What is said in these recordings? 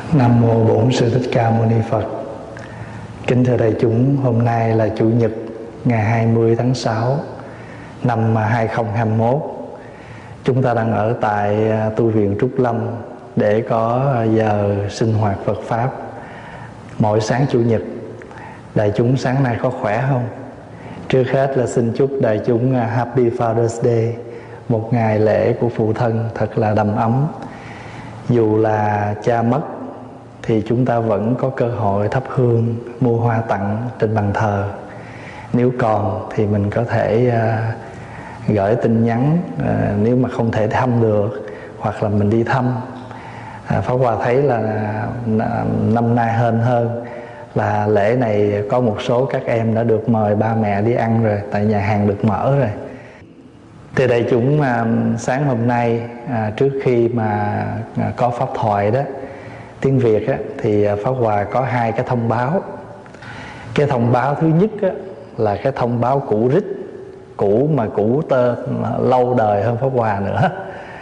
Nam mô Bổn Sư Thích Ca Mâu Ni Phật. Kính thưa đại chúng, hôm nay là Chủ nhật ngày 20 tháng 6 năm 2021. Chúng ta đang ở tại tu viện Trúc Lâm để có giờ sinh hoạt Phật Pháp mỗi sáng Chủ nhật. Đại chúng sáng nay có khỏe không? Trước hết là xin chúc đại chúng Happy Father's Day, một ngày lễ của phụ thân thật là đầm ấm. Dù là cha mất thì chúng ta vẫn có cơ hội thắp hương, mua hoa tặng trên bàn thờ. Nếu còn thì mình có thể gửi tin nhắn, nếu mà không thể thăm được, hoặc là mình đi thăm. Pháp Hòa thấy là năm nay hơn là lễ này có một số các em đã được mời ba mẹ đi ăn rồi, tại nhà hàng được mở rồi. Thì đại chúng, sáng hôm nay trước khi mà có pháp thoại đó, tiếng Việt á, thì Pháp Hòa có hai cái thông báo. Cái thông báo thứ nhất á, là cái thông báo cũ rích, cũ mà cũ lâu đời hơn Pháp Hòa nữa.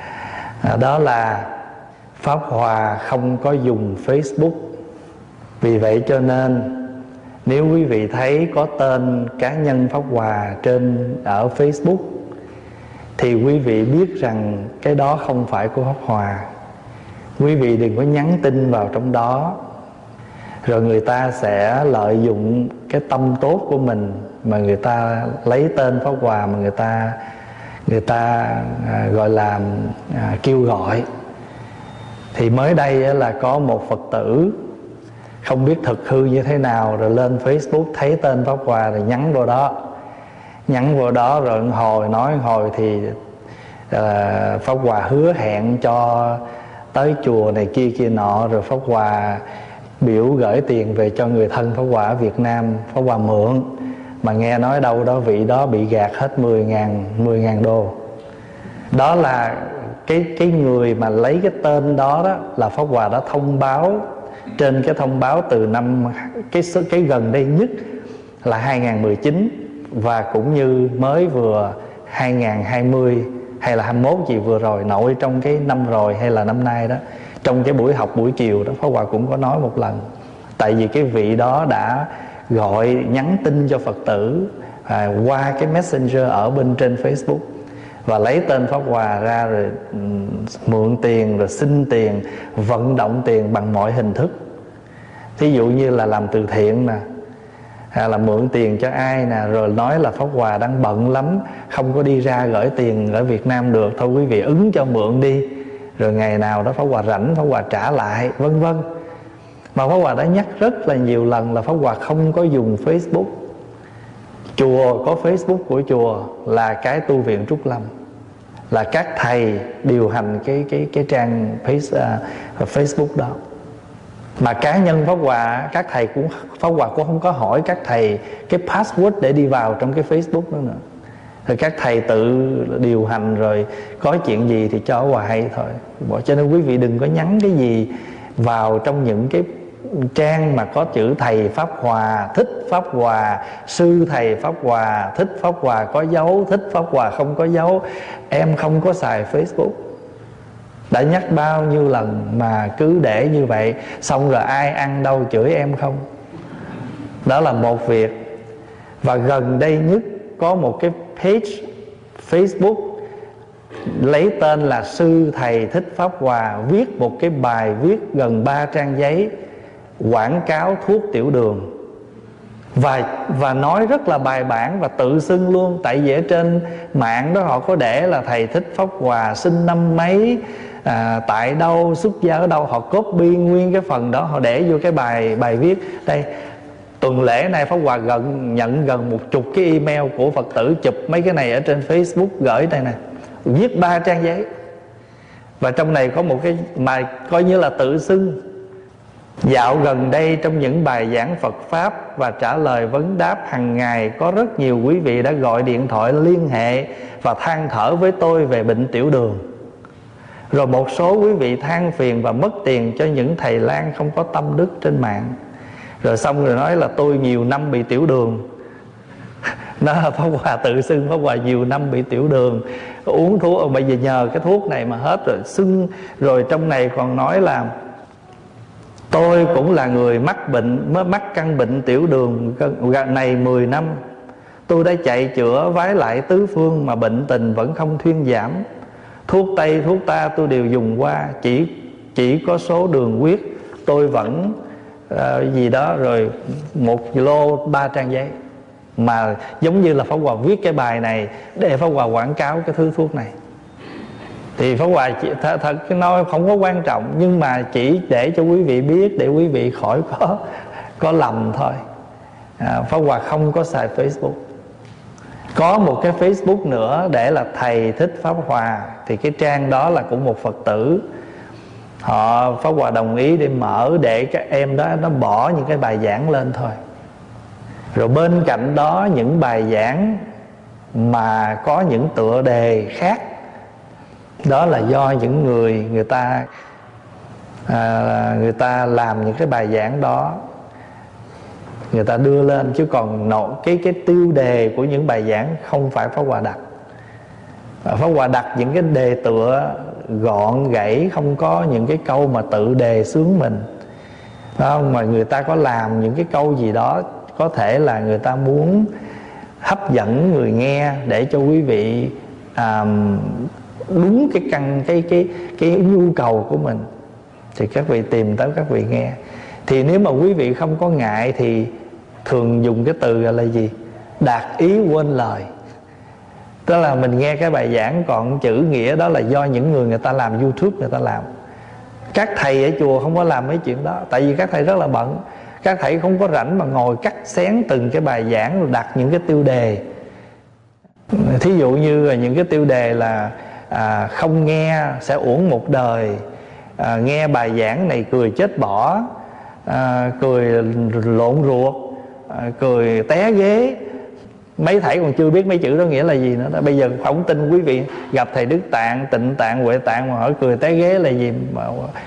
Đó là Pháp Hòa không có dùng Facebook. Vì vậy cho nên nếu quý vị thấy có tên cá nhân Pháp Hòa ở Facebook thì quý vị biết rằng cái đó không phải của Pháp Hòa. Quý vị đừng có nhắn tin vào trong đó, rồi người ta sẽ lợi dụng cái tâm tốt của mình mà người ta lấy tên Pháp Hòa mà người ta gọi là kêu gọi. Thì mới đây là có một Phật tử không biết thực hư như thế nào, rồi lên Facebook thấy tên Pháp Hòa rồi nhắn vào đó rồi nói hồi thì Pháp Hòa hứa hẹn cho tới chùa này kia nọ, rồi Pháp Hòa biểu gửi tiền về cho người thân Pháp Hòa ở Việt Nam, Pháp Hòa mượn, mà nghe nói đâu đó vị đó bị gạt hết 10.000 đô. Đó là cái người mà lấy cái tên đó là Pháp Hòa đã thông báo trên cái thông báo từ năm cái gần đây nhất là 2019, và cũng như mới vừa 2020 hay là 21 gì vừa rồi, nội trong cái năm rồi hay là năm nay đó, trong cái buổi học buổi chiều đó, Pháp Hòa cũng có nói một lần. Tại vì cái vị đó đã nhắn tin cho Phật tử qua cái Messenger ở bên trên Facebook, và lấy tên Pháp Hòa ra rồi mượn tiền, rồi xin tiền, vận động tiền bằng mọi hình thức. Thí dụ như là làm từ thiện nè, hay là mượn tiền cho ai nè, rồi nói là Pháp Hòa đang bận lắm, không có đi ra gửi tiền ở Việt Nam được, thôi quý vị ứng cho mượn đi, rồi ngày nào đó Pháp Hòa rảnh Pháp Hòa trả lại, vân vân. Mà Pháp Hòa đã nhắc rất là nhiều lần là Pháp Hòa không có dùng Facebook. Chùa có Facebook của chùa là cái tu viện Trúc Lâm, là các thầy điều hành cái trang Facebook đó. Mà cá nhân Pháp Hòa, các thầy cũng Pháp Hòa cũng không có hỏi các thầy cái password để đi vào trong cái Facebook đó nữa. Rồi các thầy tự điều hành, rồi có chuyện gì thì cho Hòa hay thôi. Cho nên quý vị đừng có nhắn cái gì vào trong những cái trang mà có chữ thầy Pháp Hòa, thích Pháp Hòa, sư thầy Pháp Hòa, thích Pháp Hòa có dấu, thích Pháp Hòa không có dấu. Em không có xài Facebook. Đã nhắc bao nhiêu lần mà cứ để như vậy, xong rồi ai ăn đâu chửi em không. Đó là một việc. Và gần đây nhất có một cái page Facebook lấy tên là sư thầy thích Pháp Hòa, viết một cái bài viết gần 3 trang giấy quảng cáo thuốc tiểu đường, và nói rất là bài bản và tự xưng luôn. Tại vì ở trên mạng đó họ có để là thầy thích Pháp Hòa sinh năm mấy, tại đâu, xuất gia ở đâu, họ copy nguyên cái phần đó, họ để vô cái bài viết. Đây, tuần lễ này Pháp Hòa nhận gần 10 cái email của Phật tử chụp mấy cái này ở trên Facebook gửi đây nè, viết 3 trang giấy. Và trong này có một cái mà coi như là tự xưng. Dạo gần đây trong những bài giảng Phật Pháp và trả lời vấn đáp hàng ngày, có rất nhiều quý vị đã gọi điện thoại liên hệ và than thở với tôi về bệnh tiểu đường. Rồi một số quý vị than phiền và mất tiền cho những thầy lang không có tâm đức trên mạng. Rồi xong rồi nói là tôi nhiều năm bị tiểu đường. Nó là Pháp Hòa tự xưng Pháp Hòa nhiều năm bị tiểu đường, uống thuốc, bây giờ nhờ cái thuốc này mà hết rồi, xưng. Rồi trong này còn nói là Tôi cũng là người mắc căn bệnh tiểu đường này 10 năm. Tôi đã chạy chữa vái lại tứ phương mà bệnh tình vẫn không thuyên giảm. Thuốc tây thuốc ta tôi đều dùng qua, chỉ có số đường huyết tôi vẫn gì đó, rồi 1 lô 3 trang giấy. Mà giống như là Pháp Hòa viết cái bài này để Pháp Hòa quảng cáo cái thứ thuốc này. Thì Pháp Hòa thật nói không có quan trọng, nhưng mà chỉ để cho quý vị biết, để quý vị khỏi có lầm thôi. Pháp Hòa không có xài Facebook. Có một cái Facebook nữa để là Thầy Thích Pháp Hòa, thì cái trang đó là của một Phật tử. Pháp Hòa đồng ý để mở để các em đó nó bỏ những cái bài giảng lên thôi. Rồi bên cạnh đó những bài giảng mà có những tựa đề khác, đó là do những người ta làm những cái bài giảng đó, người ta đưa lên, chứ còn cái tiêu đề của những bài giảng không phải Pháp Hòa đặt. Pháp Hòa đặt những cái đề tựa gọn gãy, không có những cái câu mà tự đề xướng mình, phải không? Mà người ta có làm những cái câu gì đó, có thể là người ta muốn hấp dẫn người nghe để cho quý vị đúng cái nhu cầu của mình, thì các vị tìm tới các vị nghe. Thì nếu mà quý vị không có ngại thì thường dùng cái từ là gì? Đạt ý quên lời. Tức là mình nghe cái bài giảng còn chữ nghĩa đó là do những người ta làm YouTube người ta làm. Các thầy ở chùa không có làm mấy chuyện đó, tại vì các thầy rất là bận. Các thầy không có rảnh mà ngồi cắt xén từng cái bài giảng rồi đặt những cái tiêu đề. Thí dụ như là những cái tiêu đề là không nghe sẽ uổng một đời, nghe bài giảng này cười chết bỏ, cười lộn ruột, cười té ghế. Mấy thầy còn chưa biết mấy chữ đó nghĩa là gì nữa đó. Bây giờ không tin quý vị gặp thầy Đức Tạng, Tịnh Tạng, Huệ Tạng mà hỏi cười té ghế là gì, mà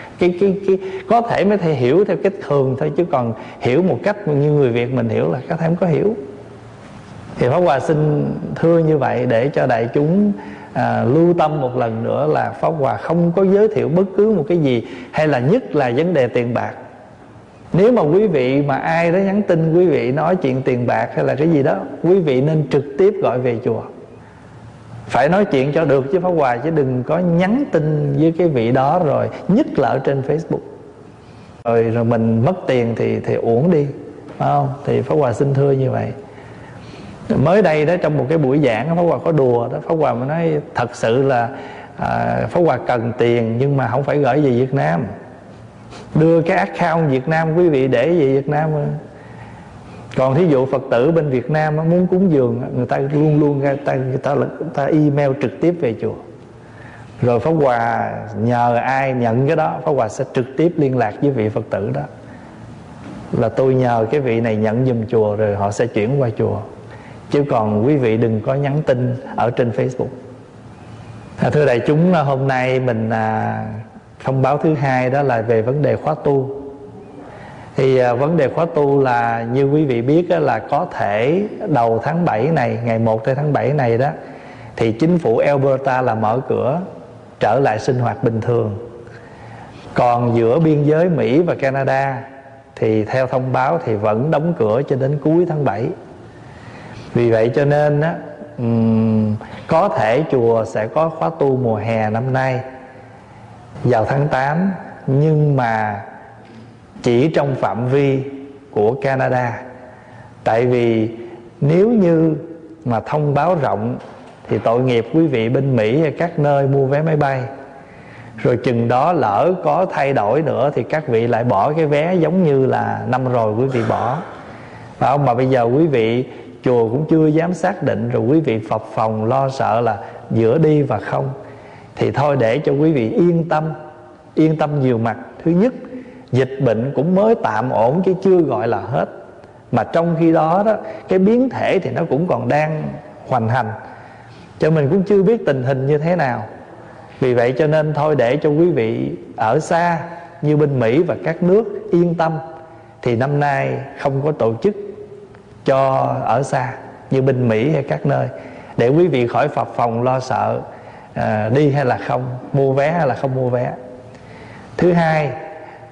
có thể mấy thầy hiểu theo cách thường thôi, chứ còn hiểu một cách như người Việt mình hiểu là các thầy không có hiểu. Thì Pháp Hòa xin thưa như vậy để cho đại chúng lưu tâm một lần nữa là Pháp Hòa không có giới thiệu bất cứ một cái gì, hay là nhất là vấn đề tiền bạc. Nếu mà quý vị mà ai đó nhắn tin quý vị nói chuyện tiền bạc hay là cái gì đó, quý vị nên trực tiếp gọi về chùa. Phải nói chuyện cho được chứ Pháp Hòa, chứ đừng có nhắn tin với cái vị đó rồi, nhất là ở trên Facebook. Rồi mình mất tiền thì uổng đi, phải không? Thì Pháp Hòa xin thưa như vậy. Mới đây đó, trong một cái buổi giảng Pháp Hòa có đùa đó, Pháp Hòa mới nói thật sự là Pháp Hòa cần tiền nhưng mà không phải gửi về Việt Nam. Đưa cái account Việt Nam quý vị để về Việt Nam. Còn thí dụ Phật tử bên Việt Nam muốn cúng dường, người ta luôn người ta email trực tiếp về chùa. Rồi Pháp Hòa nhờ ai nhận cái đó, Pháp Hòa sẽ trực tiếp liên lạc với vị Phật tử đó, là tôi nhờ cái vị này nhận giùm chùa, rồi họ sẽ chuyển qua chùa. Chứ còn quý vị đừng có nhắn tin ở trên Facebook. Thưa đại chúng, hôm nay mình thông báo thứ hai đó là về vấn đề khóa tu. Thì vấn đề khóa tu là như quý vị biết đó, là có thể đầu tháng 7 này, ngày 1 tới tháng 7 này đó, thì chính phủ Alberta là mở cửa trở lại sinh hoạt bình thường. Còn giữa biên giới Mỹ và Canada thì theo thông báo thì vẫn đóng cửa cho đến cuối tháng 7. Vì vậy cho nên á, có thể chùa sẽ có khóa tu mùa hè năm nay vào tháng 8, nhưng mà chỉ trong phạm vi của Canada. Tại vì nếu như mà thông báo rộng thì tội nghiệp quý vị bên Mỹ hay các nơi mua vé máy bay. Rồi chừng đó lỡ có thay đổi nữa thì các vị lại bỏ cái vé giống như là năm rồi quý vị bỏ, phải không? Mà bây giờ quý vị chùa cũng chưa dám xác định, rồi quý vị phập phồng lo sợ là giữa đi và không. Thì thôi để cho quý vị yên tâm nhiều mặt. Thứ nhất, dịch bệnh cũng mới tạm ổn chứ chưa gọi là hết. Mà trong khi đó cái biến thể thì nó cũng còn đang hoành hành, cho mình cũng chưa biết tình hình như thế nào. Vì vậy cho nên thôi để cho quý vị ở xa như bên Mỹ và các nước yên tâm, thì năm nay không có tổ chức cho ở xa như bên Mỹ hay các nơi, để quý vị khỏi phập phồng lo sợ đi hay là không, mua vé hay là không mua vé. Thứ hai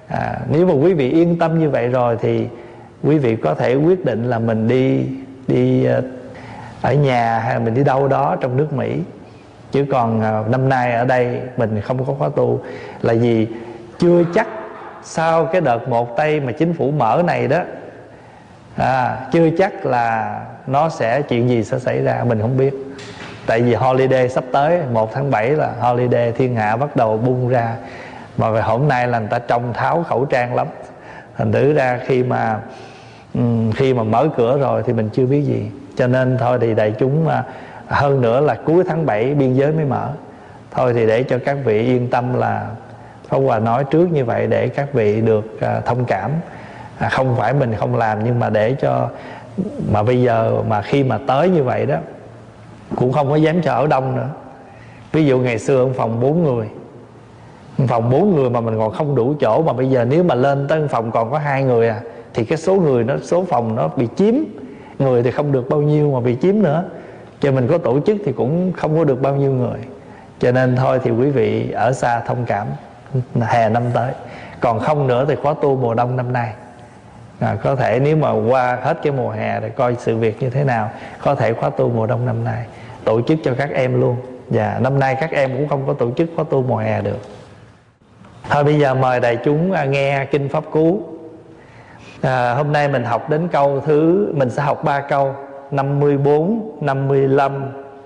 Nếu mà quý vị yên tâm như vậy rồi thì quý vị có thể quyết định là mình đi ở nhà hay mình đi đâu đó trong nước Mỹ. Chứ còn năm nay ở đây mình không có khóa tu là vì chưa chắc sau cái đợt 1 Tây mà chính phủ mở này đó, chưa chắc là nó sẽ chuyện gì sẽ xảy ra, mình không biết. Tại vì holiday sắp tới 1 tháng 7 là holiday, thiên hạ bắt đầu bung ra. Mà hôm nay là người ta trông tháo khẩu trang lắm. Thành thử ra khi mà mở cửa rồi thì mình chưa biết gì. Cho nên thôi thì đại chúng, hơn nữa là cuối tháng 7 biên giới mới mở. Thôi thì để cho các vị yên tâm là Pháp Hòa nói trước như vậy để các vị được thông cảm. Không phải mình không làm, nhưng mà để cho, mà bây giờ mà khi mà tới như vậy đó cũng không có dám cho ở đông nữa. Ví dụ ngày xưa phòng 4 người, phòng 4 người mà mình còn không đủ chỗ, mà bây giờ nếu mà lên tới phòng còn có 2 người thì cái số phòng nó bị chiếm, người thì không được bao nhiêu mà bị chiếm nữa. Cho mình có tổ chức thì cũng không có được bao nhiêu người. Cho nên thôi thì quý vị ở xa thông cảm, hè năm tới. Còn không nữa thì khóa tu mùa đông năm nay, có thể nếu mà qua hết cái mùa hè để coi sự việc như thế nào, có thể khóa tu mùa đông năm nay tổ chức cho các em luôn. Và năm nay các em cũng không có tổ chức khóa tu mùa hè được. Thôi bây giờ mời đại chúng nghe Kinh Pháp Cú. Hôm nay mình học đến câu mình sẽ học 3 câu 54, 55,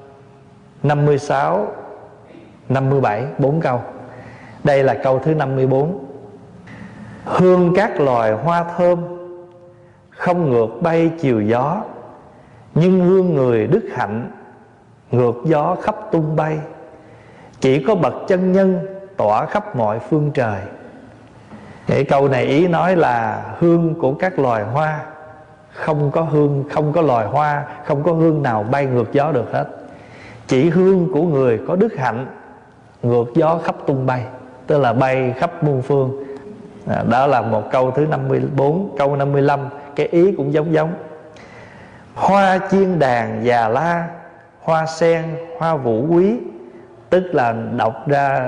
56, 57, 4 câu. Đây là câu thứ 54. Hương các loài hoa thơm không ngược bay chiều gió, nhưng hương người đức hạnh ngược gió khắp tung bay. Chỉ có bậc chân nhân tỏa khắp mọi phương trời. Cái câu này ý nói là hương của các loài hoa không có loài hoa, không có hương nào bay ngược gió được hết. Chỉ hương của người có đức hạnh ngược gió khắp tung bay, tức là bay khắp muôn phương. Đó là một câu thứ 54. Câu 55 cái ý cũng giống. Hoa chiên đàn già la, hoa sen, hoa vũ quý. Tức là đọc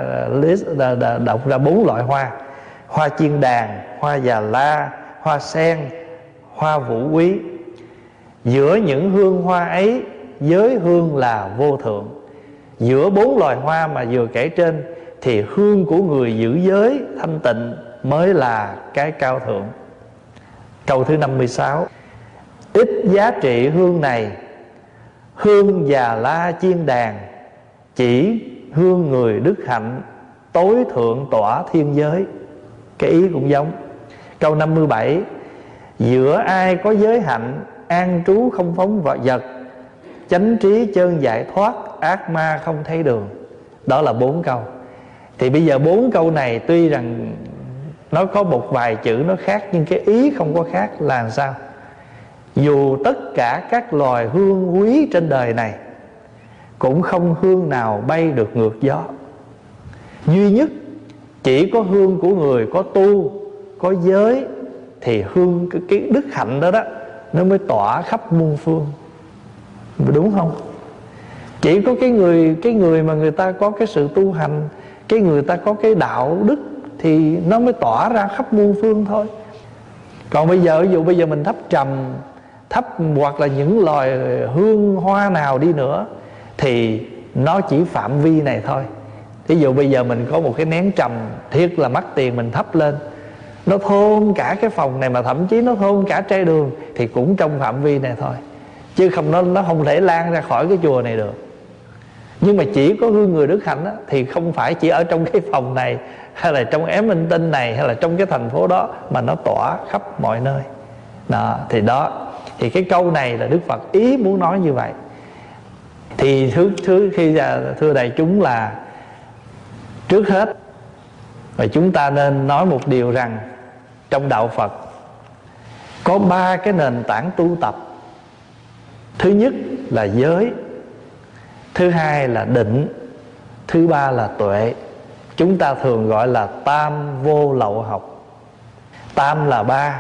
ra 4 loại hoa: hoa chiên đàn, hoa già la, hoa sen, hoa vũ quý. Giữa những hương hoa ấy, giới hương là vô thượng. Giữa 4 loài hoa mà vừa kể trên thì hương của người giữ giới thanh tịnh mới là cái cao thượng. Câu thứ 56. Ít giá trị hương này, hương già la chiên đàn, chỉ hương người đức hạnh tối thượng tỏa thiên giới. Cái ý cũng giống. Câu 57. Giữa ai có giới hạnh, an trú không phóng vật, chánh trí chân giải thoát, ác ma không thấy đường. Đó là 4 câu. Thì bây giờ 4 câu này tuy rằng nó có một vài chữ nó khác, nhưng cái ý không có khác là làm sao? Dù tất cả các loài hương quý trên đời này cũng không hương nào bay được ngược gió. Duy nhất chỉ có hương của người có tu, có giới, thì hương cái đức hạnh đó nó mới tỏa khắp muôn phương. Đúng không? Chỉ có cái người mà người ta có cái sự tu hành, cái người ta có cái đạo đức thì nó mới tỏa ra khắp muôn phương thôi. Còn bây giờ, ví dụ bây giờ mình thắp trầm, thắp hoặc là những loài hương hoa nào đi nữa thì nó chỉ phạm vi này thôi. Ví dụ bây giờ mình có một cái nén trầm thiệt là mắc tiền, mình thắp lên, nó thôn cả cái phòng này, mà thậm chí nó thôn cả trái đường, thì cũng trong phạm vi này thôi, chứ không nó không thể lan ra khỏi cái chùa này được. Nhưng mà chỉ có hương người đức hạnh thì không phải chỉ ở trong cái phòng này, hay là trong Ém Minh Tinh này, hay là trong cái thành phố đó, mà nó tỏa khắp mọi nơi. Thì cái câu này là Đức Phật ý muốn nói như vậy. Thì thưa đại chúng là trước hết và chúng ta nên nói một điều rằng trong đạo Phật có 3 cái nền tảng tu tập. Thứ nhất là giới, thứ hai là định, thứ ba là tuệ. Chúng ta thường gọi là tam vô lậu học. Tam là 3,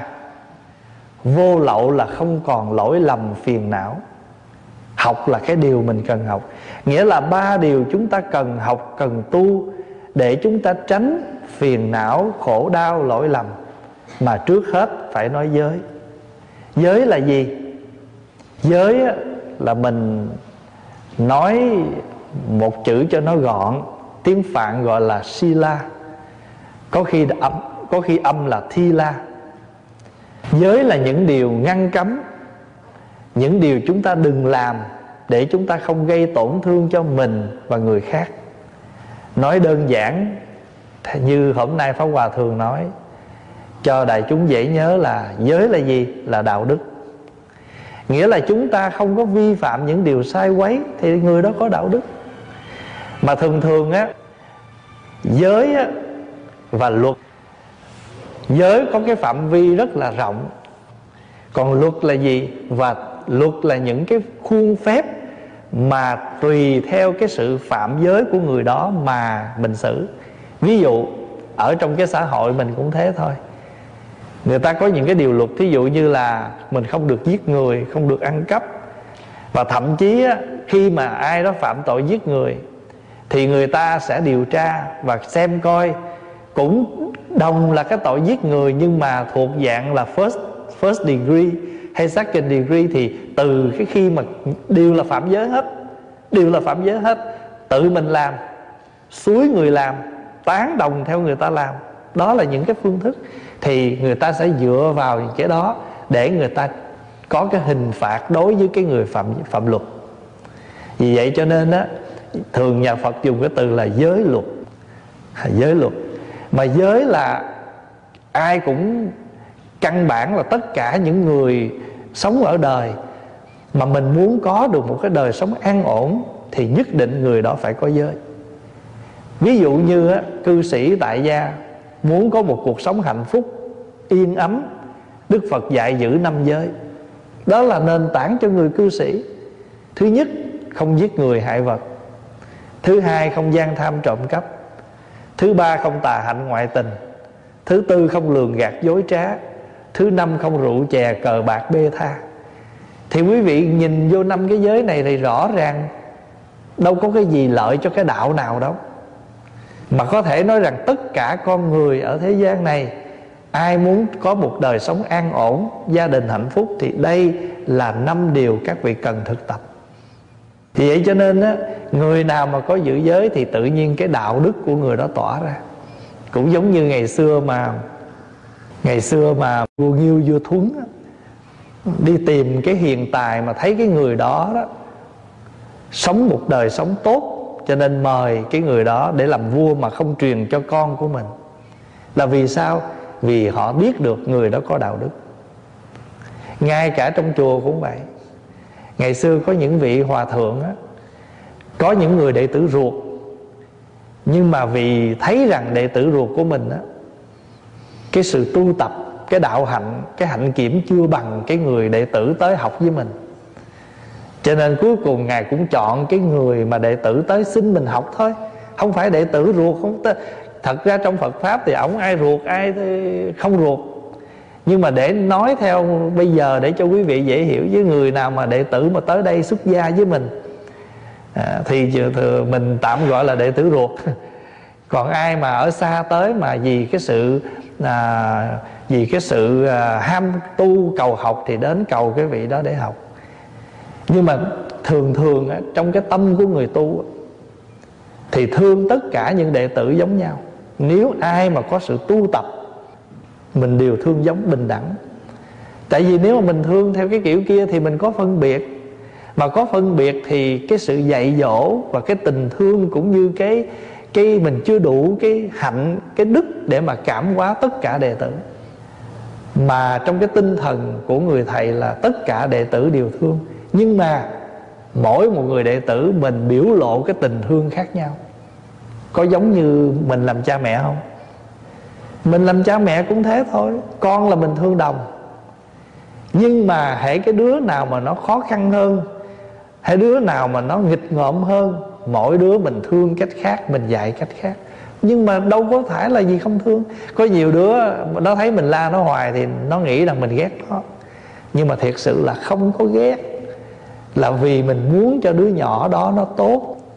vô lậu là không còn lỗi lầm phiền não. Học là cái điều mình cần học. Nghĩa là 3 điều chúng ta cần học, cần tu để chúng ta tránh phiền não, khổ đau, lỗi lầm, mà trước hết phải nói giới. Giới là gì? Giới là mình nói một chữ cho nó gọn, tiếng Phạn gọi là sila, có khi âm là thila. Giới là những điều ngăn cấm, những điều chúng ta đừng làm để chúng ta không gây tổn thương cho mình và người khác. Nói đơn giản như hôm nay Pháp Hòa thường nói cho đại chúng dễ nhớ là giới là gì? Là đạo đức. Nghĩa là chúng ta không có vi phạm những điều sai quấy thì người đó có đạo đức. Mà thường thường á, giới á, và luật, giới có cái phạm vi rất là rộng. Còn luật là gì? Và luật là những cái khuôn phép mà tùy theo cái sự phạm giới của người đó mà mình xử. Ví dụ ở trong cái xã hội mình cũng thế thôi. Người ta có những cái điều luật, thí dụ như là mình không được giết người, không được ăn cắp. Và thậm chí á, khi mà ai đó phạm tội giết người thì người ta sẽ điều tra và xem coi cũng đồng là cái tội giết người, nhưng mà thuộc dạng là first degree hay second degree, thì từ cái khi mà đều là phạm giới hết, đều là phạm giới hết. Tự mình làm, xúi người làm, tán đồng theo người ta làm, đó là những cái phương thức. Thì người ta sẽ dựa vào những cái đó để người ta có cái hình phạt đối với cái người phạm luật. Vì vậy cho nên á, thường nhà Phật dùng cái từ là giới luật. Giới luật. Mà giới là ai cũng, căn bản là tất cả những người sống ở đời mà mình muốn có được một cái đời sống an ổn thì nhất định người đó phải có giới. Ví dụ như á, cư sĩ tại gia muốn có một cuộc sống hạnh phúc, yên ấm, Đức Phật dạy giữ 5 giới. Đó là nền tảng cho người cư sĩ. Thứ nhất, không giết người hại vật. Thứ hai, không gian tham trộm cắp. Thứ ba, không tà hạnh ngoại tình. Thứ tư, không lường gạt dối trá. Thứ năm, không rượu chè cờ bạc bê tha. Thì quý vị nhìn vô 5 cái giới này thì rõ ràng đâu có cái gì lợi cho cái đạo nào đâu. Mà có thể nói rằng tất cả con người ở thế gian này, ai muốn có một đời sống an ổn, gia đình hạnh phúc, thì đây là 5 điều các vị cần thực tập. Vì vậy cho nên á, người nào mà có giữ giới thì tự nhiên cái đạo đức của người đó tỏa ra. Cũng giống như ngày xưa mà vua Nghiêu vua Thuấn á, đi tìm cái hiền tài mà thấy cái người đó sống một đời sống tốt, cho nên mời cái người đó để làm vua mà không truyền cho con của mình. Là vì sao? Vì họ biết được người đó có đạo đức. Ngay cả trong chùa cũng vậy. Ngày xưa có những vị hòa thượng á, có những người đệ tử ruột, nhưng mà vì thấy rằng đệ tử ruột của mình á, cái sự tu tập, cái đạo hạnh, cái hạnh kiểm chưa bằng cái người đệ tử tới học với mình, cho nên cuối cùng Ngài cũng chọn cái người mà đệ tử tới xin mình học thôi, không phải đệ tử ruột. Không tới. Thật ra trong Phật Pháp thì ổng ai ruột ai không ruột. Nhưng mà để nói theo bây giờ để cho quý vị dễ hiểu, với người nào mà đệ tử mà tới đây xuất gia với mình thì mình tạm gọi là đệ tử ruột. Còn ai mà ở xa tới mà vì cái sự ham tu cầu học thì đến cầu cái vị đó để học. Nhưng mà thường trong cái tâm của người tu thì thương tất cả những đệ tử giống nhau. Nếu ai mà có sự tu tập, mình đều thương giống bình đẳng. Tại vì nếu mà mình thương theo cái kiểu kia thì mình có phân biệt. Mà có phân biệt thì cái sự dạy dỗ và cái tình thương cũng như cái mình chưa đủ cái hạnh, cái đức để mà cảm hóa tất cả đệ tử. Mà trong cái tinh thần của người thầy là tất cả đệ tử đều thương, nhưng mà mỗi một người đệ tử mình biểu lộ cái tình thương khác nhau. Có giống như mình làm cha mẹ không? Mình làm cha mẹ cũng thế thôi. Con là mình thương đồng. Nhưng mà hễ cái đứa nào mà nó khó khăn hơn, hay đứa nào mà nó nghịch ngợm hơn, mỗi đứa mình thương cách khác, mình dạy cách khác. Nhưng mà đâu có phải là gì không thương. Có nhiều đứa nó thấy mình la nó hoài thì nó nghĩ rằng mình ghét nó. Nhưng mà thiệt sự là không có ghét, là vì mình muốn cho đứa nhỏ đó nó tốt.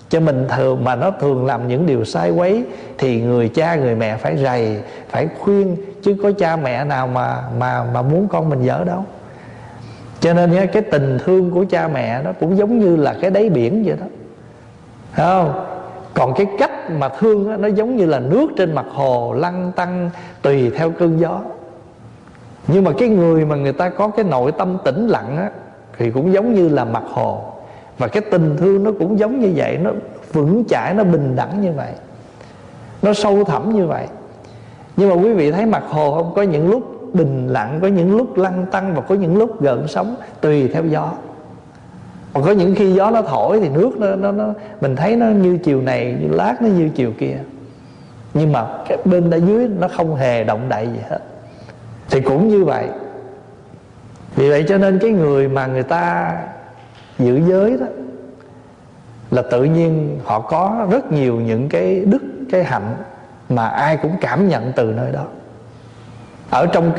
Cho mình thường mà nó thường làm những điều sai quấy thì người cha người mẹ phải rầy, phải khuyên, chứ có cha mẹ nào mà muốn con mình dở đâu. Cho nên cái tình thương của cha mẹ nó cũng giống như là cái đáy biển vậy đó, thấy không? Còn cái cách mà thương đó, nó giống như là nước trên mặt hồ lăn tăn tùy theo cơn gió. Nhưng mà cái người mà người ta có cái nội tâm tĩnh lặng á, thì cũng giống như là mặt hồ. Và cái tình thương nó cũng giống như vậy, nó vững chãi, nó bình đẳng như vậy, nó sâu thẳm như vậy. Nhưng mà quý vị thấy mặt hồ không? Có những lúc bình lặng, có những lúc lăn tăn, và có những lúc gợn sóng tùy theo gió. Còn có những khi gió nó thổi thì nước nó mình thấy nó như chiều này, như lát nó như chiều kia. Nhưng mà cái bên ở dưới nó không hề động đậy gì hết. Thì cũng như vậy. Vì vậy cho nên cái người mà người ta giữ giới đó là tự nhiên họ có rất nhiều những cái đức, cái hạnh mà ai cũng cảm nhận từ nơi đó. Ở trong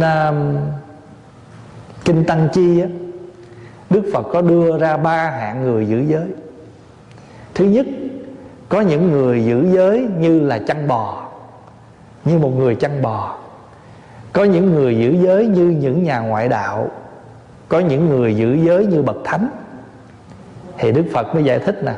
kinh Tăng Chi á, Đức Phật có đưa ra 3 hạng người giữ giới. Thứ nhất, có những người giữ giới như là chăn bò, như một người chăn bò. Có những người giữ giới như những nhà ngoại đạo. Có những người giữ giới như bậc thánh. Thì Đức Phật mới giải thích nè.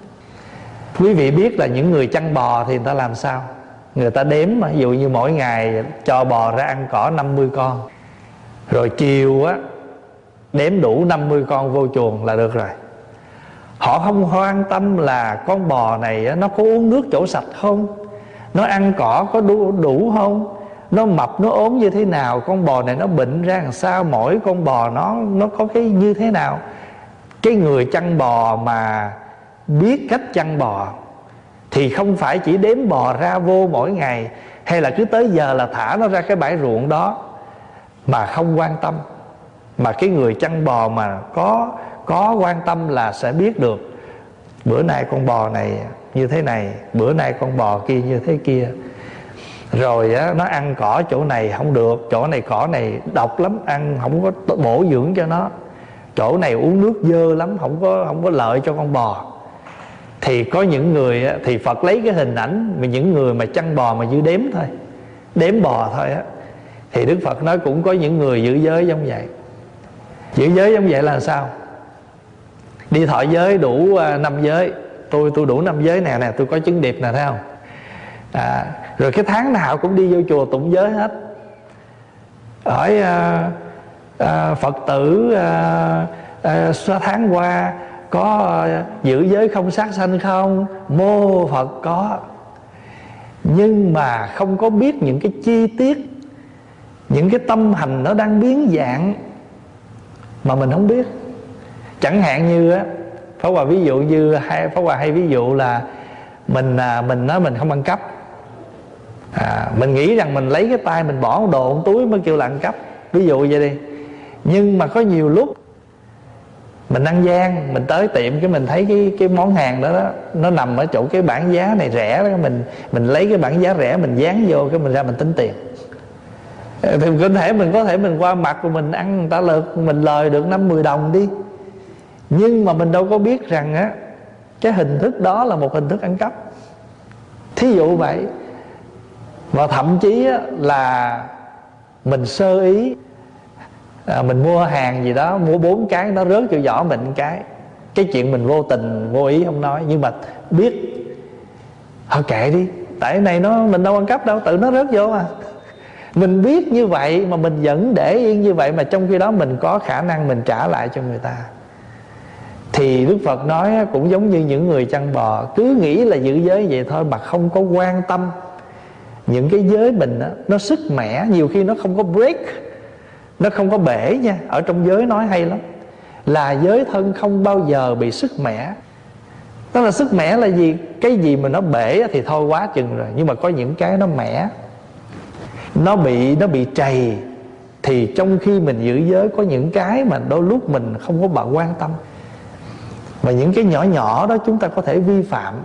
Quý vị biết là những người chăn bò thì người ta làm sao? Người ta đếm mà, ví dụ như mỗi ngày cho bò ra ăn cỏ 50 con, rồi chiều á đếm đủ 50 con vô chuồng là được rồi. Họ không quan tâm là con bò này á, nó có uống nước chỗ sạch không, nó ăn cỏ có đủ không, nó mập nó ốm như thế nào, con bò này nó bệnh ra làm sao, mỗi con bò nó có cái như thế nào. Cái người chăn bò mà biết cách chăn bò thì không phải chỉ đếm bò ra vô mỗi ngày, hay là cứ tới giờ là thả nó ra cái bãi ruộng đó mà không quan tâm. Mà cái người chăn bò mà có quan tâm là sẽ biết được bữa nay con bò này như thế này, bữa nay con bò kia như thế kia. Rồi á, nó ăn cỏ chỗ này không được, chỗ này cỏ này độc lắm, ăn không có bổ dưỡng cho nó, chỗ này uống nước dơ lắm, không có lợi cho con bò. Thì có những người á, thì Phật lấy cái hình ảnh mà những người mà chăn bò mà giữ đếm thôi, đếm bò thôi á, thì Đức Phật nói cũng có những người giữ giới giống vậy. Giữ giới giống vậy là sao? Đi thọ giới đủ 5 giới. Tôi đủ 5 giới nè, tôi có chứng điệp nè, thấy không? Rồi cái tháng nào cũng đi vô chùa tụng giới hết. Hỏi Phật tử số tháng qua có giữ giới không sát sanh không? Mô Phật có. Nhưng mà không có biết những cái chi tiết, những cái tâm hành nó đang biến dạng mà mình không biết. Chẳng hạn như á, Pháp Hòa ví dụ như Pháp Hòa hay ví dụ là mình nói mình không ăn cắp. Mình nghĩ rằng mình lấy cái tay mình bỏ đồ trong túi mới kêu là ăn cắp, ví dụ vậy đi. Nhưng mà có nhiều lúc mình ăn gian, mình tới tiệm cái mình thấy cái món hàng đó nó nằm ở chỗ cái bảng giá này rẻ đó, mình lấy cái bảng giá rẻ mình dán vô cái mình ra mình tính tiền. Thì có thể mình qua mặt của mình ăn người ta mình lời được 5-10 đồng đi. Nhưng mà mình đâu có biết rằng á, cái hình thức đó là một hình thức ăn cắp. Thí dụ vậy. Và thậm chí á, là mình sơ ý, mình mua hàng gì đó, mua 4 cái nó rớt vô giỏ mình cái chuyện mình vô tình vô ý không nói, nhưng mà biết thôi kệ đi, tại cái này mình đâu ăn cắp đâu, tự nó rớt vô mà. Mình biết như vậy mà mình vẫn để yên như vậy, mà trong khi đó mình có khả năng mình trả lại cho người ta. Thì Đức Phật nói cũng giống như những người chăn bò, cứ nghĩ là giữ giới vậy thôi mà không có quan tâm những cái giới mình đó, nó sức mẻ, nhiều khi nó không có break, nó không có bể nha. Ở trong giới nói hay lắm, là giới thân không bao giờ bị sức mẻ. Đó là sức mẻ là gì? Cái gì mà nó bể thì thôi quá chừng rồi. Nhưng mà có những cái nó mẻ, nó bị trầy. Thì trong khi mình giữ giới có những cái mà đôi lúc mình không có quan tâm. Và những cái nhỏ nhỏ đó chúng ta có thể vi phạm.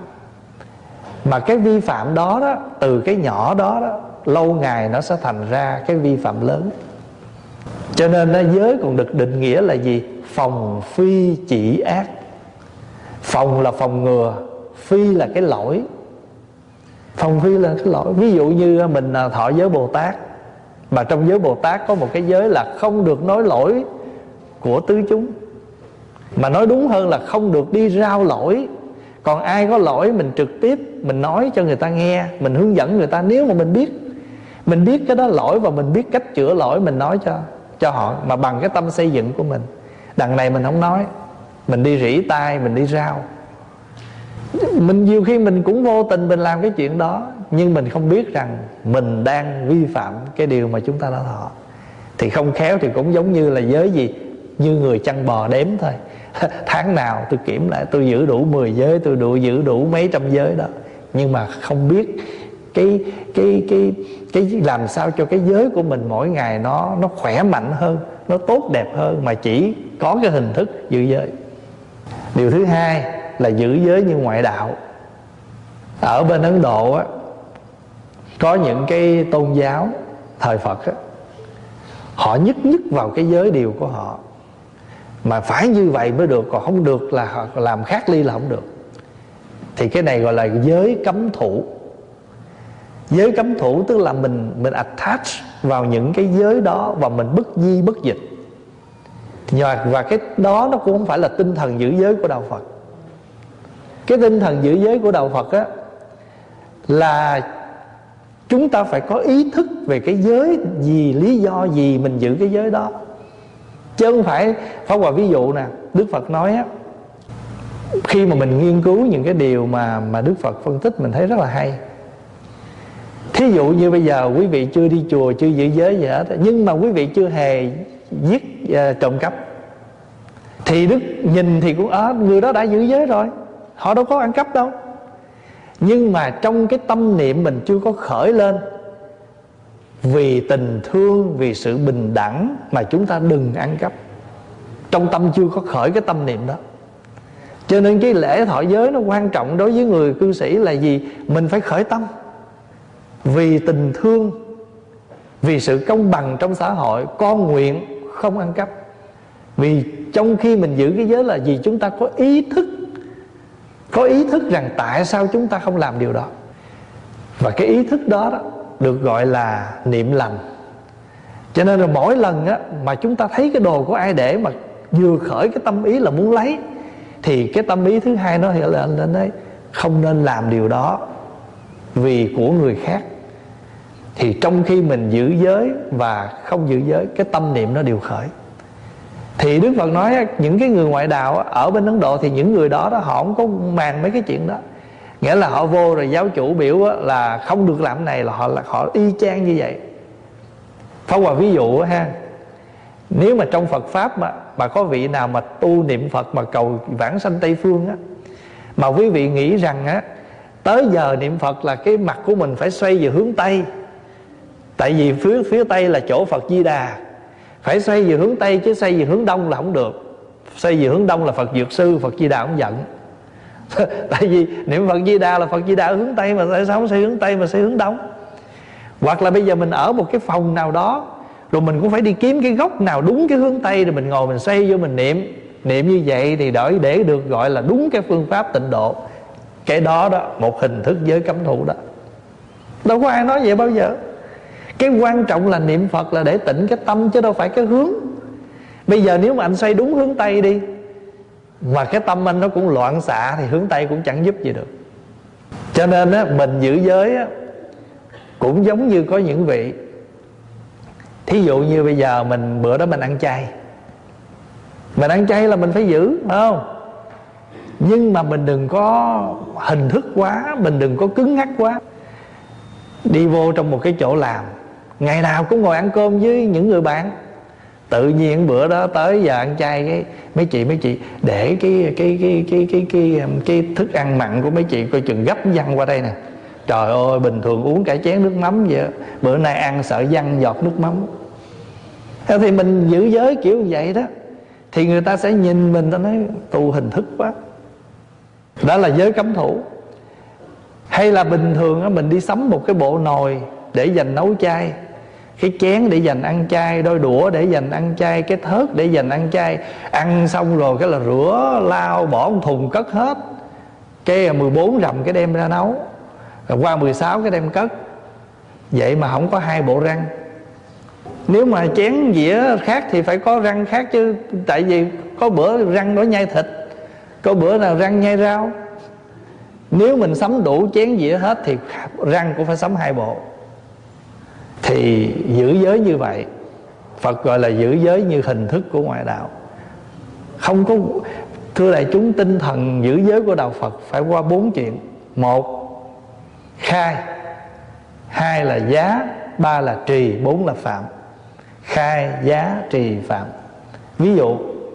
Mà cái vi phạm đó, từ cái nhỏ đó, lâu ngày nó sẽ thành ra cái vi phạm lớn. Cho nên giới còn được định nghĩa là gì? Phòng phi chỉ ác. Phòng là phòng ngừa, phi là cái lỗi. Phòng phi là cái lỗi. Ví dụ như mình thọ giới Bồ Tát, mà trong giới Bồ Tát có một cái giới là không được nói lỗi của tứ chúng, mà nói đúng hơn là không được đi rao lỗi. Còn ai có lỗi mình trực tiếp mình nói cho người ta nghe, mình hướng dẫn người ta. Nếu mà mình biết cái đó lỗi và mình biết cách chữa lỗi, mình nói cho họ, mà bằng cái tâm xây dựng của mình. Đằng này mình không nói, mình đi rỉ tai, mình đi rao. Mình nhiều khi mình cũng vô tình mình làm cái chuyện đó, nhưng mình không biết rằng mình đang vi phạm cái điều mà chúng ta đã thọ. Thì không khéo thì cũng giống như là giới gì, như người chăn bò đếm thôi. Tháng nào tôi kiểm lại, tôi giữ đủ 10 giới, tôi giữ đủ mấy trăm giới đó, nhưng mà không biết cái làm sao cho cái giới của mình mỗi ngày nó khỏe mạnh hơn, nó tốt đẹp hơn, mà chỉ có cái hình thức giữ giới. Điều thứ hai là giữ giới như ngoại đạo. Ở bên Ấn Độ á, có những cái tôn giáo thời Phật á, họ nhất vào cái giới điều của họ, mà phải như vậy mới được, còn không được là họ làm khác ly là không được. Thì cái này gọi là giới cấm thủ. Giới cấm thủ tức là mình attach vào những cái giới đó và mình bất di bất dịch. Và cái đó nó cũng không phải là tinh thần giữ giới của Đạo Phật. Cái tinh thần giữ giới của Đạo Phật á, là chúng ta phải có ý thức về cái giới gì, lý do gì mình giữ cái giới đó, chứ không phải. Pháp Hòa ví dụ nè, Đức Phật nói á, khi mà mình nghiên cứu những cái điều mà Đức Phật phân tích, mình thấy rất là hay. Thí dụ như bây giờ quý vị chưa đi chùa, chưa giữ giới gì hết, nhưng mà quý vị chưa hề giết trộm cắp, thì Đức nhìn thì cũng người đó đã giữ giới rồi, họ đâu có ăn cắp đâu. Nhưng mà trong cái tâm niệm mình chưa có khởi lên, vì tình thương, vì sự bình đẳng mà chúng ta đừng ăn cắp. Trong tâm chưa có khởi cái tâm niệm đó. Cho nên cái lễ thọ giới nó quan trọng đối với người cư sĩ là gì? Mình phải khởi tâm vì tình thương, vì sự công bằng trong xã hội, con nguyện không ăn cắp. Vì trong khi mình giữ cái giới là gì? Chúng ta có ý thức rằng tại sao chúng ta không làm điều đó. Và cái ý thức đó được gọi là niệm lành. Cho nên là mỗi lần á, mà chúng ta thấy cái đồ của ai để mà vừa khởi cái tâm ý là muốn lấy, thì cái tâm ý thứ hai nó hiện lên đấy, không nên làm điều đó vì của người khác. Thì trong khi mình giữ giới và không giữ giới, cái tâm niệm nó đều khởi. Thì Đức Phật nói những cái người ngoại đạo ở bên Ấn Độ, thì những người đó họ không có màng mấy cái chuyện đó. Nghĩa là họ vô rồi giáo chủ biểu là không được làm này, là họ y chang như vậy. Pháp Hòa ví dụ ha, nếu mà trong Phật Pháp mà có vị nào mà tu niệm Phật mà cầu vãng sanh Tây Phương á, mà quý vị nghĩ rằng á, tới giờ niệm Phật là cái mặt của mình phải xoay về hướng Tây, tại vì phía Tây là chỗ Phật Di Đà, phải xoay về hướng Tây, chứ xoay về hướng Đông là không được. Xoay về hướng Đông là Phật Dược Sư, Phật Di Đà không giận. Tại vì niệm Phật Di Đà là Phật Di Đà ở hướng Tây, mà tại sao không xoay hướng Tây mà xoay hướng Đông? Hoặc là bây giờ mình ở một cái phòng nào đó, rồi mình cũng phải đi kiếm cái góc nào đúng cái hướng Tây, rồi mình ngồi mình xoay vô mình niệm như vậy thì để được gọi là đúng cái phương pháp tịnh độ. Cái đó một hình thức giới cấm thủ đó. Đâu có ai nói vậy bao giờ. Cái quan trọng là niệm Phật là để tịnh cái tâm, chứ đâu phải cái hướng. Bây giờ nếu mà anh xoay đúng hướng Tây đi, mà cái tâm anh nó cũng loạn xạ, thì hướng Tây cũng chẳng giúp gì được. Cho nên á, mình giữ giới á, cũng giống như có những vị, thí dụ như bây giờ bữa đó mình ăn chay. Mình ăn chay là mình phải giữ, phải không? Nhưng mà mình đừng có hình thức quá, mình đừng có cứng nhắc quá. Đi vô trong một cái chỗ làm, ngày nào cũng ngồi ăn cơm với những người bạn, tự nhiên bữa đó tới giờ ăn chay, cái mấy chị để cái thức ăn mặn của mấy chị coi chừng gấp văng qua đây nè. Trời ơi, bình thường uống cả chén nước mắm vậy, bữa nay ăn sợ văng giọt nước mắm. Thì mình giữ giới kiểu vậy đó, thì người ta sẽ nhìn mình, ta nói tu hình thức quá. Đó là giới cấm thủ. Hay là bình thường á, mình đi sắm một cái bộ nồi để dành nấu chay, cái chén để dành ăn chay, đôi đũa để dành ăn chay, cái thớt để dành ăn chay. Ăn xong rồi cái là rửa lau bỏ một thùng cất hết. cái 14 rằm cái đem ra nấu, rồi qua 16 cái đem cất. Vậy mà không có 2 bộ răng. Nếu mà chén dĩa khác thì phải có răng khác chứ. Tại vì có bữa răng đó nhai thịt, có bữa nào răng nhai rau. Nếu mình sắm đủ chén dĩa hết thì răng cũng phải sắm 2 bộ. Thì giữ giới như vậy, Phật gọi là giữ giới như hình thức của ngoại đạo. Không có, thưa đại chúng, tinh thần giữ giới của đạo Phật phải qua 4 chuyện. 1, khai. 2 là giá. 3 là trì. 4 là phạm. Khai, giá, trì, phạm. Ví dụ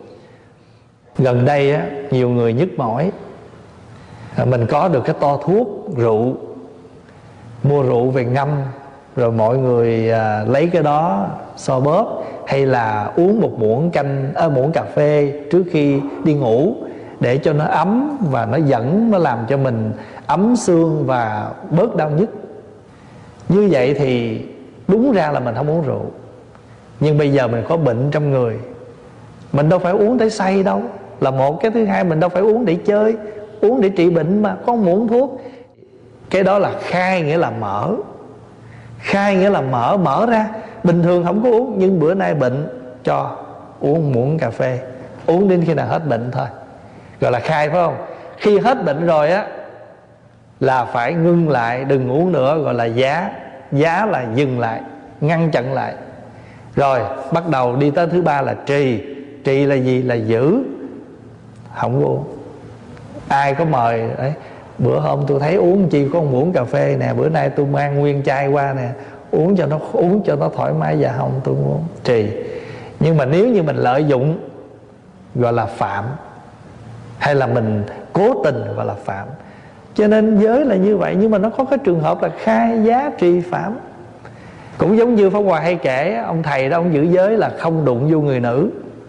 gần đây á, nhiều người nhức mỏi, mình có được cái to thuốc rượu, mua rượu về ngâm, rồi mọi người lấy cái đó so bóp, hay là uống một muỗng cà phê trước khi đi ngủ để cho nó ấm, và nó dẫn, nó làm cho mình ấm xương và bớt đau nhức. Như vậy thì đúng ra là mình không uống rượu. Nhưng bây giờ mình có bệnh trong người, mình đâu phải uống để say đâu, là một. Cái thứ hai, mình đâu phải uống để chơi, uống để trị bệnh mà, có muỗng thuốc. Cái đó là khai, nghĩa là mở. Khai nghĩa là mở ra. Bình thường không có uống, nhưng bữa nay bệnh cho uống muỗng cà phê, uống đến khi nào hết bệnh thôi, gọi là khai, phải không? Khi hết bệnh rồi á là phải ngưng lại, đừng uống nữa, gọi là giá. Giá là dừng lại, ngăn chặn lại. Rồi bắt đầu đi tới thứ 3 là trì. Trì là gì? Là giữ, không uống. Ai có mời đấy, bữa hôm tôi thấy uống chi có một muỗng cà phê nè, bữa nay tôi mang nguyên chai qua nè, uống cho nó thoải mái, dạ không, tôi uống. Trì. Nhưng mà nếu như mình lợi dụng gọi là phạm, hay là mình cố tình gọi là phạm. Cho nên giới là như vậy. Nhưng mà nó có cái trường hợp là khai, giá, trì, phạm. Cũng giống như Pháp Hòa hay kể, ông thầy đó, ông giữ giới là không đụng vô người nữ.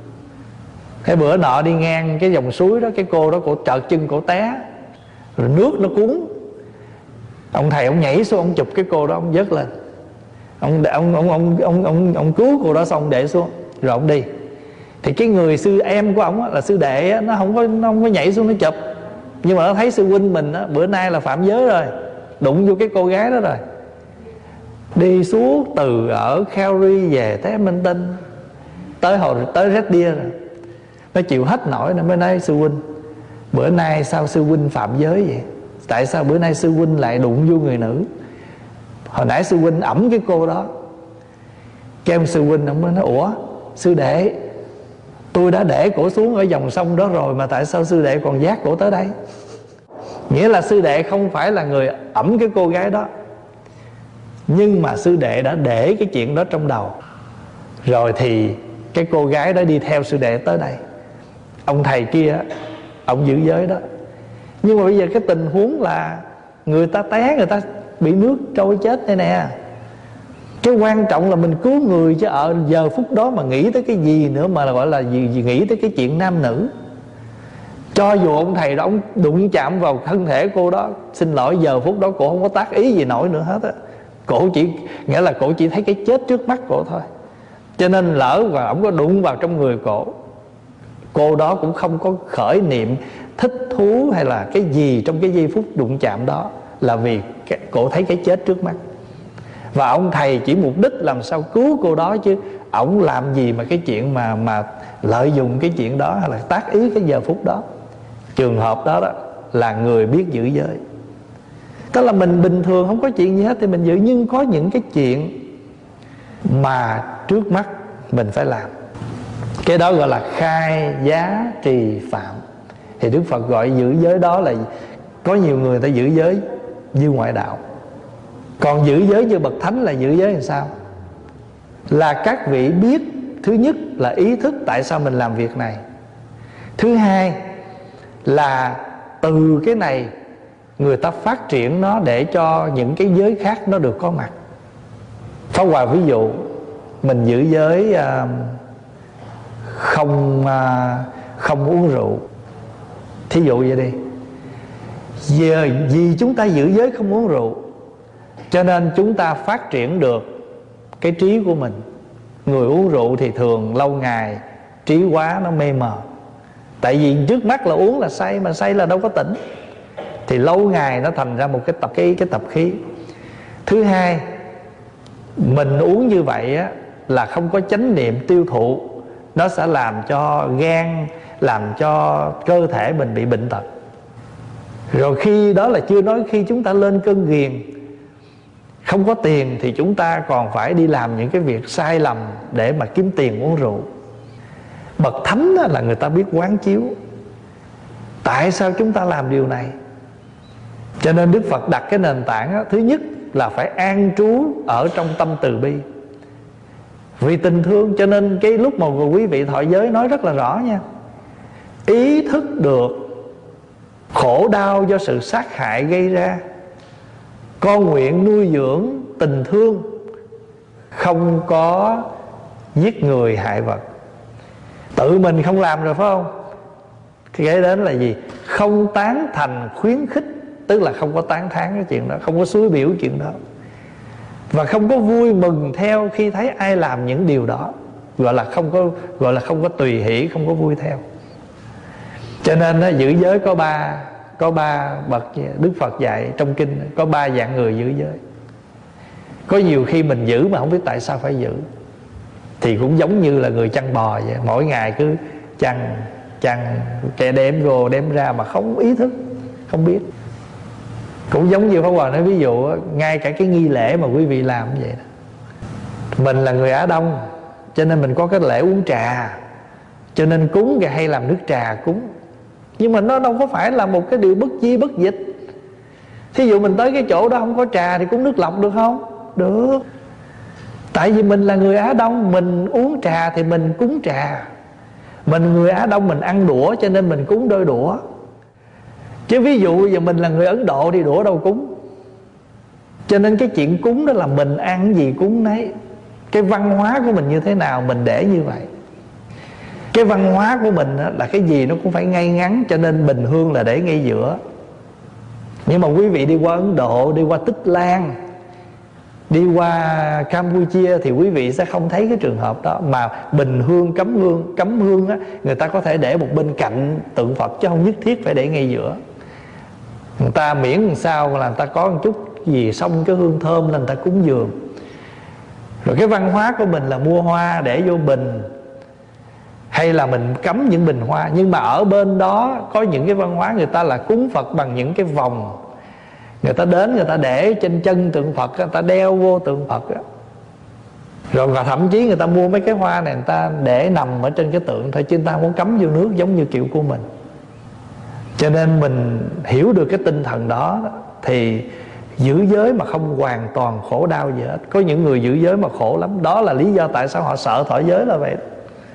Cái bữa nọ đi ngang cái dòng suối đó, cái cô đó cổ trợt chân cổ té, rồi nước nó cuốn. Ông thầy ông nhảy xuống, ông chụp cái cô đó, ông vớt lên, ông cứu cô đó xong ông để xuống, rồi ông đi. Thì cái người sư em của ông là sư đệ á, nó không có nhảy xuống nó chụp, nhưng mà nó thấy sư huynh mình á, bữa nay là phạm giới rồi, đụng vô cái cô gái đó rồi. Đi xuống từ ở Khao-ri về tới Minh Tinh, tới Red Deer rồi, nó chịu hết nổi nữa, mới nói sư huynh, bữa nay sao sư huynh phạm giới vậy? Tại sao bữa nay sư huynh lại đụng vô người nữ? Hồi nãy sư huynh ẵm cái cô đó. Cái ông sư huynh ông mới nói, ủa sư đệ, tôi đã để cổ xuống ở dòng sông đó rồi, mà tại sao sư đệ còn vác cổ tới đây? Nghĩa là sư đệ không phải là người ẵm cái cô gái đó, nhưng mà sư đệ đã để cái chuyện đó trong đầu. Rồi thì cái cô gái đó đi theo sư đệ tới đây. Ông thầy kia, ông giữ giới đó. Nhưng mà bây giờ cái tình huống là người ta té, người ta bị nước trôi chết đây nè. Cái quan trọng là mình cứu người, chứ ở giờ phút đó mà nghĩ tới cái gì nữa mà gọi là gì nghĩ tới cái chuyện nam nữ. Cho dù ông thầy đó ông đụng chạm vào thân thể cô đó, xin lỗi, giờ phút đó cổ không có tác ý gì nổi nữa hết á. Cổ chỉ, nghĩa là cổ chỉ thấy cái chết trước mắt cổ thôi. Cho nên lỡ và ông có đụng vào trong người cổ, cô đó cũng không có khởi niệm thích thú hay là cái gì trong cái giây phút đụng chạm đó, là vì cổ thấy cái chết trước mắt. Và ông thầy chỉ mục đích làm sao cứu cô đó, chứ ổng làm gì mà cái chuyện mà lợi dụng cái chuyện đó hay là tác ý cái giờ phút đó. Trường hợp đó là người biết giữ giới. Tức là mình bình thường không có chuyện gì hết thì mình giữ, nhưng có những cái chuyện mà trước mắt mình phải làm, cái đó gọi là khai, giá, trì, phạm. Thì Đức Phật gọi giữ giới đó là, có nhiều người ta giữ giới như ngoại đạo. Còn giữ giới như bậc thánh là giữ giới làm sao? Là các vị biết, thứ nhất là ý thức tại sao mình làm việc này. Thứ hai là từ cái này người ta phát triển nó để cho những cái giới khác nó được có mặt. Pháp Hòa ví dụ, mình giữ giới không uống rượu, thí dụ vậy đi. Giờ vì chúng ta giữ giới không uống rượu, cho nên chúng ta phát triển được cái trí của mình. Người uống rượu thì thường lâu ngày trí quá nó mê mờ. Tại vì trước mắt là uống là say, mà say là đâu có tỉnh. thì lâu ngày nó thành ra một cái tập khí. Thứ hai, mình uống như vậy á, là không có chánh niệm tiêu thụ, nó sẽ làm cho gan, làm cho cơ thể mình bị bệnh tật. Rồi khi đó là chưa nói khi chúng ta lên cơn ghiền, không có tiền thì chúng ta còn phải đi làm những cái việc sai lầm để mà kiếm tiền uống rượu. Bậc thánh là người ta biết quán chiếu tại sao chúng ta làm điều này. Cho nên Đức Phật đặt cái nền tảng đó, thứ nhất là phải an trú ở trong tâm từ bi, vì tình thương. Cho nên cái lúc mà quý vị thọ giới nói rất là rõ nha: ý thức được khổ đau do sự sát hại gây ra, con nguyện nuôi dưỡng tình thương, không có giết người hại vật. Tự mình không làm rồi phải không? Kế đến là gì? Không tán thành khuyến khích, tức là không có tán thán cái chuyện đó, không có xúi biểu chuyện đó, và không có vui mừng theo khi thấy ai làm những điều đó, gọi là không có tùy hỷ, không có vui theo. Cho nên giữ giới có ba bậc. Đức Phật dạy trong kinh có 3 dạng người giữ giới. Có nhiều khi mình giữ mà không biết tại sao phải giữ, thì cũng giống như là người chăn bò vậy, mỗi ngày cứ chăn kẻ đem vô đem ra mà không ý thức, không biết. Cũng giống như Pháp Hòa nói ví dụ, ngay cả cái nghi lễ mà quý vị làm như vậy đó. Mình là người Á Đông, cho nên mình có cái lễ uống trà, cho nên cúng thì hay làm nước trà cúng. Nhưng mà nó đâu có phải là một cái điều bất di bất dịch. Thí dụ mình tới cái chỗ đó không có trà thì cúng nước lọc được không? Được. Tại vì mình là người Á Đông, mình uống trà thì mình cúng trà. Mình người Á Đông mình ăn đũa, cho nên mình cúng đôi đũa. Chứ ví dụ bây giờ mình là người Ấn Độ thì đũa đâu cúng. Cho nên cái chuyện cúng đó là mình ăn gì cúng nấy. Cái văn hóa của mình như thế nào mình để như vậy. Cái văn hóa của mình là cái gì nó cũng phải ngay ngắn, cho nên bình hương là để ngay giữa. Nhưng mà quý vị đi qua Ấn Độ, đi qua Tích Lan, đi qua Campuchia thì quý vị sẽ không thấy cái trường hợp đó. Mà bình hương, cắm hương á, người ta có thể để một bên cạnh tượng Phật, chứ không nhất thiết phải để ngay giữa. Người ta miễn làm sao là người ta có một chút gì xong cái hương thơm là người ta cúng dường. Rồi cái văn hóa của mình là mua hoa để vô bình, hay là mình cắm những bình hoa. Nhưng mà ở bên đó có những cái văn hóa người ta là cúng Phật bằng những cái vòng. Người ta đến người ta để trên chân tượng Phật, người ta đeo vô tượng Phật đó. Rồi và thậm chí người ta mua mấy cái hoa này người ta để nằm ở trên cái tượng thôi, chứ người ta không muốn cắm vô nước giống như kiểu của mình. Cho nên mình hiểu được cái tinh thần đó thì giữ giới mà không hoàn toàn khổ đau gì hết. Có những người giữ giới mà khổ lắm. Đó là lý do tại sao họ sợ thọ giới là vậy.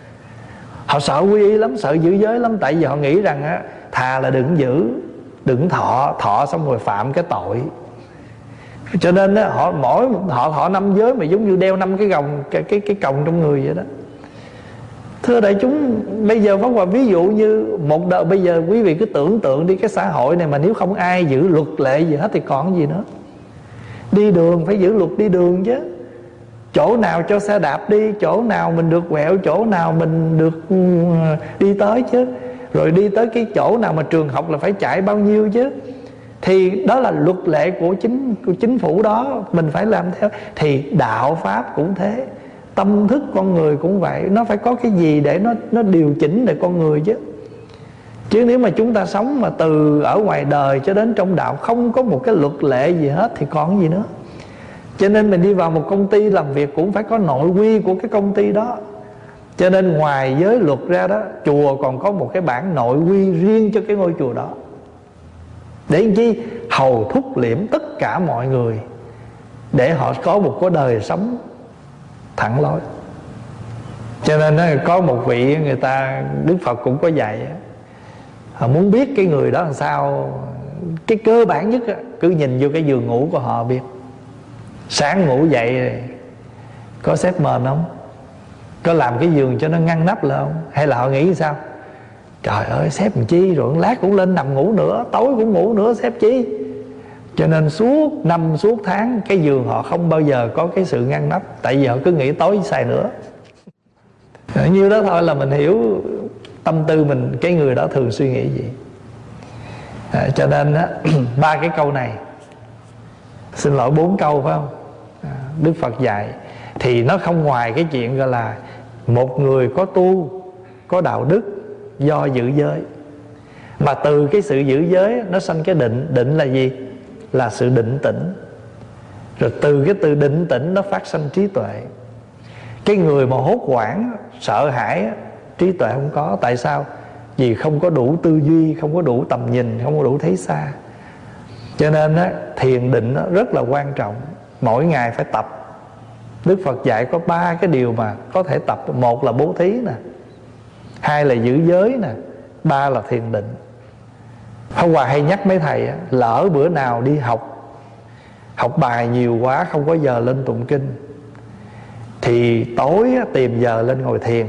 Họ sợ quy y lắm, sợ giữ giới lắm. Tại vì họ nghĩ rằng á, thà là đừng giữ, đừng thọ xong rồi phạm cái tội. Cho nên á, họ thọ 5 giới mà giống như đeo 5 cái gồng, cái còng trong người vậy đó. Thưa đại chúng, bây giờ Pháp Hòa ví dụ như một đời, bây giờ quý vị cứ tưởng tượng đi, cái xã hội này mà nếu không ai giữ luật lệ gì hết thì còn gì nữa. Đi đường phải giữ luật đi đường chứ. Chỗ nào cho xe đạp đi, chỗ nào mình được quẹo, chỗ nào mình được đi tới chứ. Rồi đi tới cái chỗ nào mà trường học là phải chạy bao nhiêu chứ. Thì đó là luật lệ của chính phủ đó, mình phải làm theo. Thì đạo Pháp cũng thế, tâm thức con người cũng vậy. Nó phải có cái gì để nó điều chỉnh để con người chứ. Chứ nếu mà chúng ta sống mà từ ở ngoài đời cho đến trong đạo không có một cái luật lệ gì hết thì còn gì nữa. Cho nên mình đi vào một công ty làm việc cũng phải có nội quy của cái công ty đó. Cho nên ngoài giới luật ra đó, chùa còn có một cái bản nội quy riêng cho cái ngôi chùa đó. Để làm chi? Hầu thúc liễm tất cả mọi người, để họ có một cái đời sống thẳng lối. Cho nên có một vị người ta, Đức Phật cũng có dạy, họ muốn biết cái người đó làm sao. Cái cơ bản nhất cứ nhìn vô cái giường ngủ của họ biết. Sáng ngủ dậy có xếp mền không? Có làm cái giường cho nó ngăn nắp lại không? Hay là họ nghĩ sao? Trời ơi xếp làm chi, rồi lát cũng lên nằm ngủ nữa, tối cũng ngủ nữa, xếp chi? Cho nên suốt năm suốt tháng cái giường họ không bao giờ có cái sự ngăn nắp. Tại vì họ cứ nghĩ tối xài nữa. Như đó thôi là mình hiểu tâm tư mình, cái người đó thường suy nghĩ gì. Cho nên á, 3 cái câu này, xin lỗi 4 câu phải không, Đức Phật dạy thì nó không ngoài cái chuyện gọi là một người có tu, có đạo đức do giữ giới. Mà từ cái sự giữ giới nó sanh cái định. Định là gì? Là sự định tĩnh. Rồi từ cái từ định tĩnh nó phát sanh trí tuệ. Cái người mà hốt hoảng, sợ hãi, trí tuệ không có. Tại sao? Vì không có đủ tư duy, không có đủ tầm nhìn, không có đủ thấy xa. Cho nên á, thiền định nó rất là quan trọng. Mỗi ngày phải tập. Đức Phật dạy có 3 cái điều mà có thể tập. 1 là bố thí nè, 2 là giữ giới nè, 3 là thiền định. Pháp Hòa hay nhắc mấy thầy á, lỡ bữa nào đi học bài nhiều quá, không có giờ lên tụng kinh, thì tối á, tìm giờ lên ngồi thiền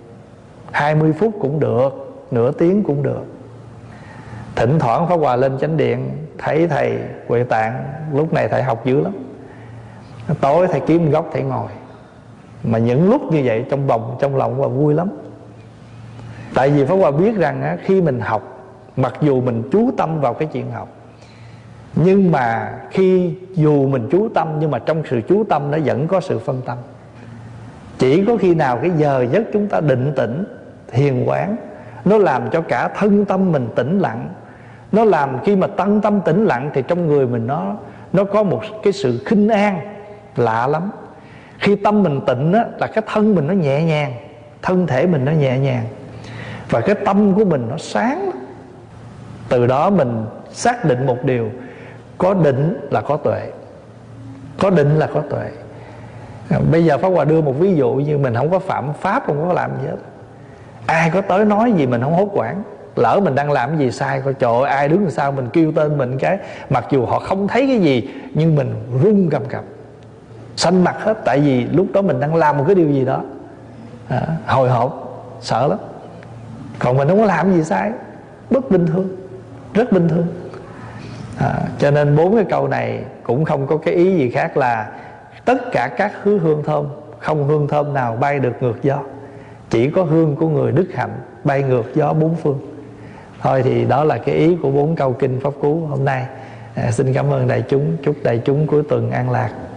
20 phút cũng được, nửa tiếng cũng được. Thỉnh thoảng Pháp Hòa lên chánh điện, thấy thầy Huệ Tạng lúc này thầy học dữ lắm, tối thầy kiếm góc thầy ngồi. Mà những lúc như vậy trong lòng Hòa vui lắm. Tại vì Pháp Hòa biết rằng á, khi mình học, mặc dù mình chú tâm vào cái chuyện học, nhưng mà khi dù mình chú tâm, nhưng mà trong sự chú tâm nó vẫn có sự phân tâm. Chỉ có khi nào cái giờ giấc chúng ta định tĩnh, thiền quán, nó làm cho cả thân tâm mình tĩnh lặng. Nó làm khi mà thân tâm tĩnh lặng thì trong người mình nó có một cái sự khinh an lạ lắm. Khi tâm mình tịnh á, là cái thân mình nó nhẹ nhàng, thân thể mình nó nhẹ nhàng, và cái tâm của mình nó sáng. Từ đó mình xác định một điều: có định là có tuệ. Có định là có tuệ. Bây giờ Pháp Hòa đưa một ví dụ như mình không có phạm pháp, không có làm gì hết. Ai có tới nói gì mình không hốt hoảng. Lỡ mình đang làm cái gì sai, coi trời ơi, ai đứng đằng sau mình kêu tên mình cái, mặc dù họ không thấy cái gì, nhưng mình run cầm cập, xanh mặt hết. Tại vì lúc đó mình đang làm một cái điều gì đó hồi hộp, sợ lắm. Còn mình không có làm gì sai, bất bình thường, rất bình thường. Cho nên 4 cái câu này cũng không có cái ý gì khác là tất cả các thứ hương thơm, không hương thơm nào bay được ngược gió. Chỉ có hương của người đức hạnh bay ngược gió 4 phương. Thôi thì đó là cái ý của 4 câu kinh Pháp Cú hôm nay. Xin cảm ơn đại chúng. Chúc đại chúng cuối tuần an lạc.